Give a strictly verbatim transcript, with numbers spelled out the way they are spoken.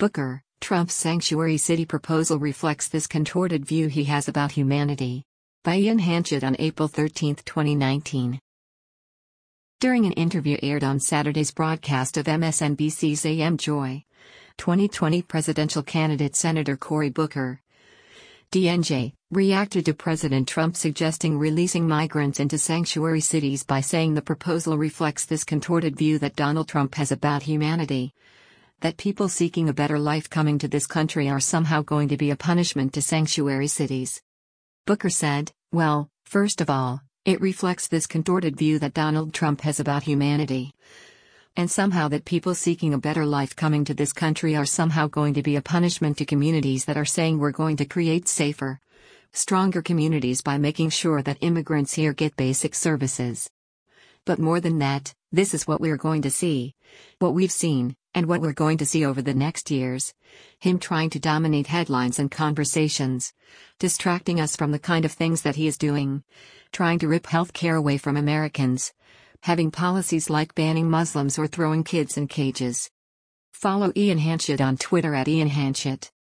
Booker, Trump's sanctuary city proposal reflects this contorted view he has about humanity. By Ian Hanchett on April thirteenth, twenty nineteen. During an interview aired on Saturday's broadcast of M S N B C's A M Joy, twenty twenty presidential candidate Senator Cory Booker, D N J, reacted to President Trump suggesting releasing migrants into sanctuary cities by saying the proposal reflects this contorted view that Donald Trump has about humanity. That people seeking a better life coming to this country are somehow going to be a punishment to sanctuary cities. Booker said, well, first of all, it reflects this contorted view that Donald Trump has about humanity. And somehow that people seeking a better life coming to this country are somehow going to be a punishment to communities that are saying we're going to create safer, stronger communities by making sure that immigrants here get basic services. But more than that, this is what we're going to see. What we've seen, and what we're going to see over the next years. Him trying to dominate headlines and conversations. Distracting us from the kind of things that he is doing. Trying to rip health care away from Americans. Having policies like banning Muslims or throwing kids in cages. Follow Ian Hanchett on Twitter at Ian Hanchett.